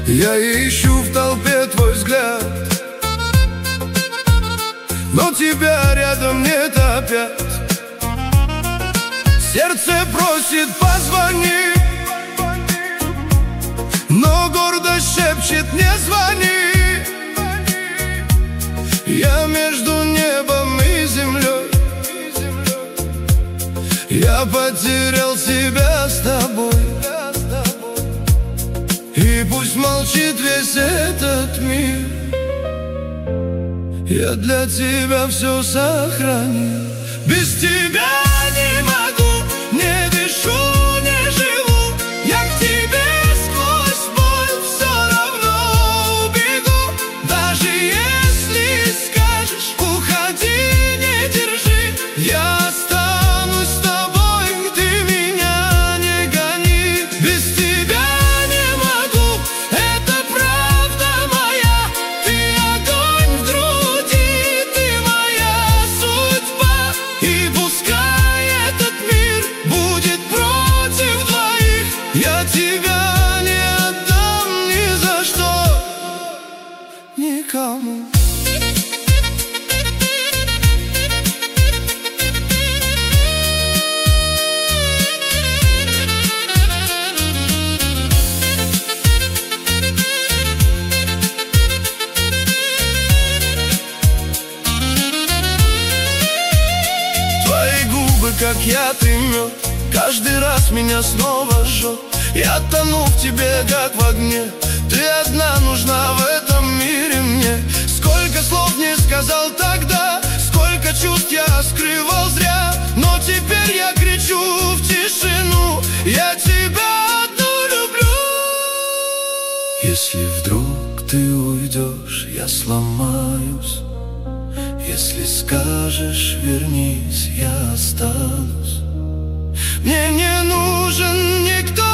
Я ищу в толпе твой взгляд, но тебя рядом нет опять. Сердце просит позвони, но гордость шепчет не звони. Я между небом и землей, я потерял себя с тобой. И пусть молчит весь этот мир, я для тебя все сохранил. Без тебя не могу, не дышу, не живу. Я к тебе сквозь боль все равно убегу. Даже если скажешь уходи, не держи, я останусь с тобой, ты меня не гони. Без тебя не могу, это правда моя. Ты огонь в груди, ты моя судьба. И пускай этот мир будет против двоих, я тебя не отдам ни за что никому. Твои губы, как яд и мед, каждый раз меня снова жжет. Я тону в тебе, как в огне, ты одна нужна в этом мире мне. Сколько слов не сказал тогда, сколько чувств я скрывал зря, но теперь я кричу в тишину: я тебя одну люблю. Если вдруг ты уйдешь, я сломаюсь. Если скажешь вернись, я останусь. Мне не нужен никто.